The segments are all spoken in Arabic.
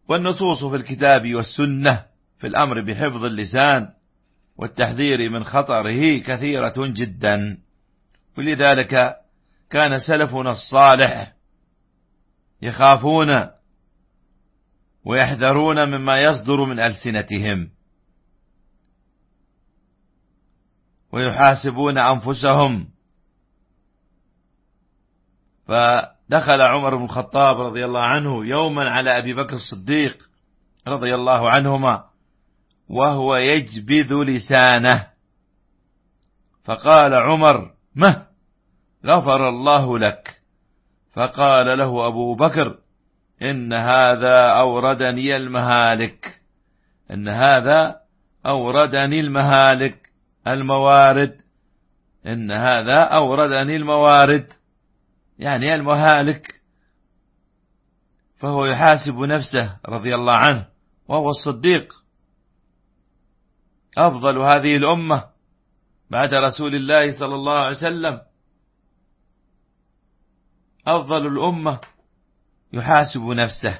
والنصوص في الكتاب والسنة في الأمر بحفظ اللسان والتحذير من خطره كثيرة جدا، ولذلك كان سلفنا الصالح يخافون ويحذرون مما يصدر من ألسنتهم، ويحاسبون أنفسهم. فدخل عمر بن الخطاب رضي الله عنه يوما على أبي بكر الصديق رضي الله عنهما وهو يجبذ لسانه، فقال عمر: مه، غفر الله لك. فقال له أبو بكر: إن هذا أوردني المهالك، إن هذا أوردني الموارد، إن هذا أوردني الموارد، يعني المهالك. فهو يحاسب نفسه رضي الله عنه، وهو الصديق أفضل هذه الأمة بعد رسول الله صلى الله عليه وسلم، أفضل الأمة، يحاسب نفسه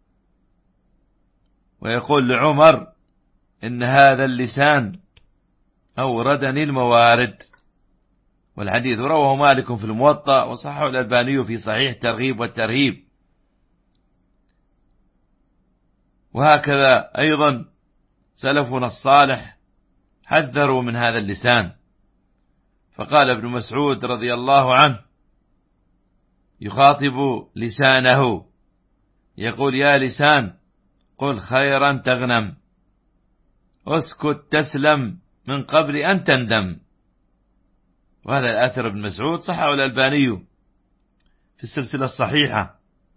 ويقول لعمر: إن هذا اللسان أوردني الموارد. والحديث رواه مالك في الموطأ وصححه الألباني في صحيح الترغيب والترهيب. وهكذا أيضا سلفنا الصالح حذروا من هذا اللسان. فقال ابن مسعود رضي الله عنه يخاطب لسانه يقول: يا لسان قل خيرا تغنم، اسكت تسلم من قبل أن تندم. وهذا الآثر ابن مسعود صححه الألباني في السلسلة الصحيحة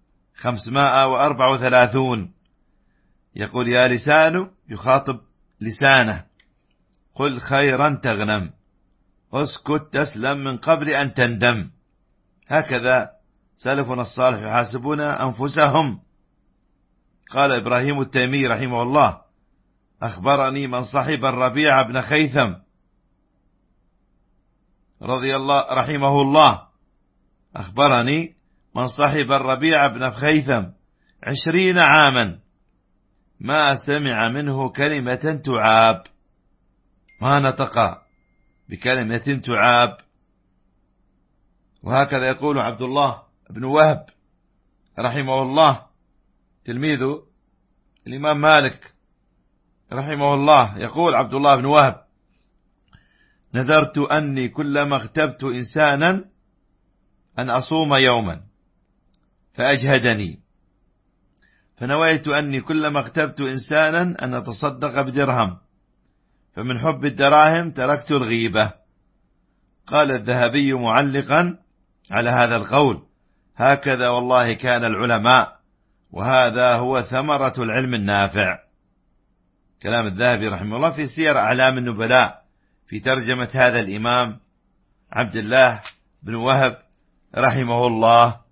534. يقول: يا لسان، يخاطب لسانه: قل خيرا تغنم، اسكت تسلم من قبل أن تندم. هكذا سلفنا الصالح يحاسبون أنفسهم. قال إبراهيم التيمي رحمه الله: أخبرني من صحب الربيع بن خيثم رحمه الله، أخبرني من صحب الربيع بن خيثم 20 عاما ما سمع منه كلمة تعاب، ما نطق بكلمة تعاب. وهكذا يقول عبد الله بن وهب رحمه الله تلميذ الإمام مالك رحمه الله، يقول عبد الله بن وهب: نذرت أني كلما اغتبت إنسانا أن أصوم يوما فأجهدني، فنويت أني كلما اغتبت إنسانا أن أتصدق بدرهم، فمن حب الدراهم تركت الغيبة. قال الذهبي معلقا على هذا القول: هكذا والله كان العلماء، وهذا هو ثمرة العلم النافع. كلام الذهبي رحمه الله في سير أعلام النبلاء في ترجمة هذا الإمام عبد الله بن وهب رحمه الله.